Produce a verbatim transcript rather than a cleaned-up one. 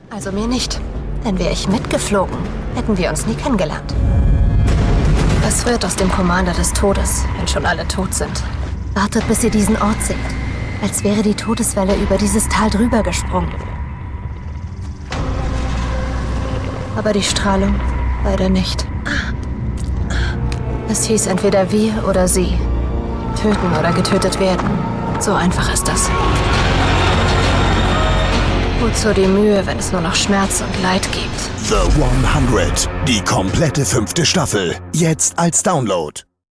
Also mir nicht. Denn wäre ich mitgeflogen, hätten wir uns nie kennengelernt. Was wird aus dem Commander des Todes, wenn schon alle tot sind? Wartet, bis ihr diesen Ort seht. Als wäre die Todeswelle über dieses Tal drüber gesprungen. Aber die Strahlung leider nicht. Es hieß entweder wir oder sie. Töten oder getötet werden. So einfach ist das. Wozu die Mühe, wenn es nur noch Schmerz und Leid gibt? The hundert, die komplette fünfte Staffel. Jetzt als Download.